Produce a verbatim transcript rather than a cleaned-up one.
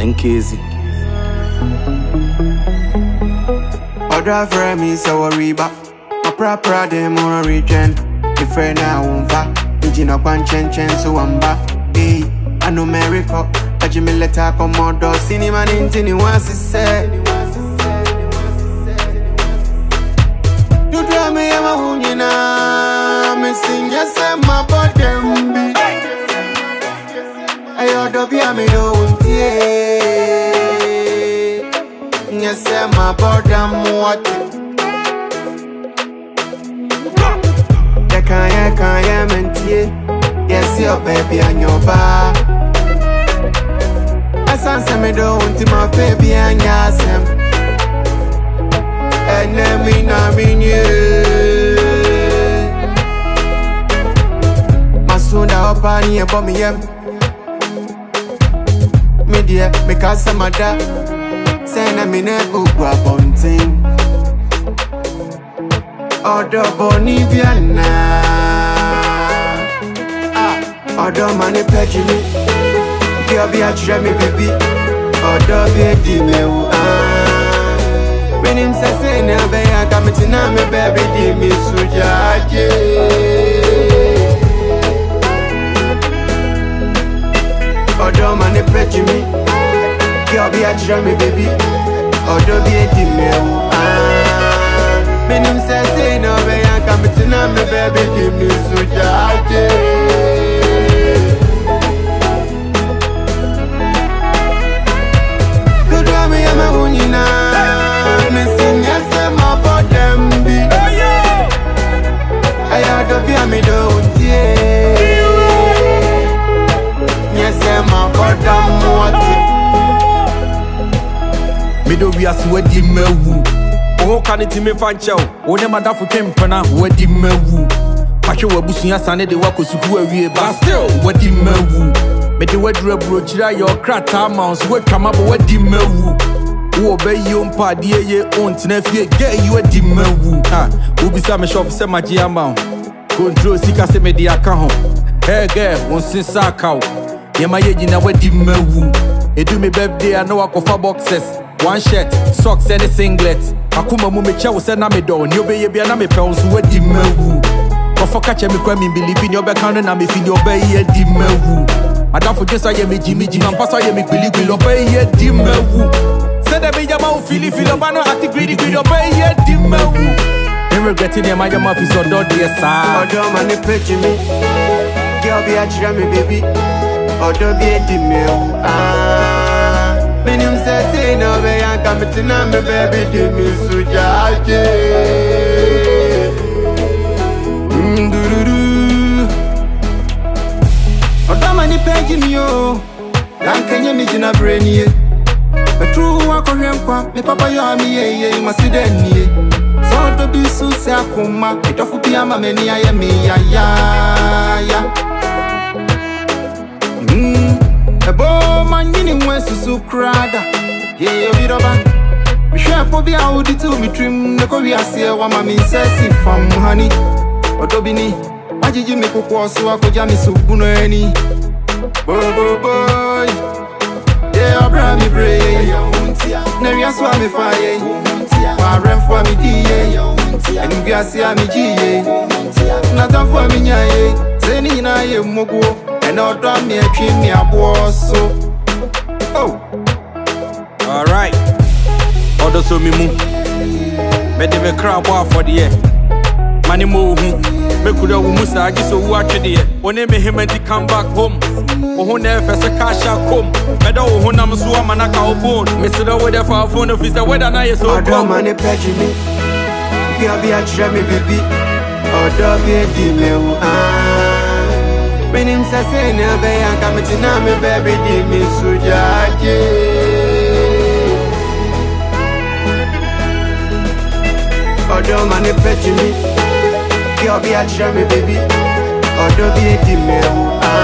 N K Z. Other friend me so worry back. My proper them on a region. If I now won't va, engine up and chen chen so I'm back. Hey, I know America. But you me let her come out door. Cinema ninety ni wants to say. You drive me I'm a wounded now. Me sing yes I'm my bottom beat. I ought to be a me don't yes I'm my bottom what. Kaya kaya mentie, yes your baby and your bar. I san se me do unti my baby and yasem. And then me na renew. Masunda opani e bomi yem. Me dear, me kasa mada. Say na me ne ugwa bonting. Odo boni biana ah odo mani peji mi girl be a try me baby odo be di me u ah when him say say na be ya kamiti na me baby di me sujaje odo mani peji mi girl be a try me baby odo be di me u ah when him say say no way I come to know me baby give me so judge. Good do me I'm a hunina. Me sing yes I'm a bottom be. I had to be a me don't yes I'm a bottom what. Me do we as we di mewu. Oh, can it me fan chow? Oh, never that for came pana, what the mewu. Pacho Wabusia Sane de Wako Suku, but still, what the mewu. But the word rebroach, your crat mouse, what come up, what the mewu. Oh, obey you on party, ye own nephew, get you a the mewu. Ah, who be some shop, some magia mount. Control Sika Semedia account. Hey, girl, one since I cow. Yamaye, what the mewu. It do me birthday, I know I go for boxes. One shirt, socks, and a singlet. Akuma mume cha usena me do ni obe ye bia na me pe unso wadi mawu ofo ka che me kwa me believe in obe kan na me fi ni obe ye di mawu adafo jesa ye me jimi jimi ampasa ye me gbili gbili obe ye di mawu se de be jama o fili fili oba no ati greedy greedy obe ye di mawu me regretting ye ma jama fi so do de sa odo ma ne page me girl be a try me baby odo be di mawu ah when him say say no way I come to know me baby give me so judge. Odo mani page me yo, dan kenye mi jina brain ye. But true wa ko hwempa, me papa yo mi ye ye ma siden ye. So do bi su se akoma, it ofu bi ama meni aye me ya ya ya. Mm. Ebo manyini mwesusu krada ye yo biroba mi hwe po bia odi tu mi trim ne ko wi ase wa ma mi sesi fam hani odobi ni ajiji mi kokwo so akoja mi subuno ani boy boy boy ye abra mi bre na wi aso mi fa ye wa remfo mi di ye eni bi ase mi ji ye na tanfo mi nya ye zeni na ye mogo. And I'll drop me a dream, me a boss. Oh, alright. Order so me move. Made me crab off for the year. Money move. Me could have almost argue so watch the year. When they make him and come back home. Oh, who never a cash out come. Me don't want to swam and I can't bone. Me sit over there for a phone of his weather. Now you're so dumb. Money pledge me. Girl be a try me baby. Oh, dog be a demon. Ah. When him say say no be I come to know me baby di me so judge. Odo mani pledge me, girl be a try me baby. Odo be a di me.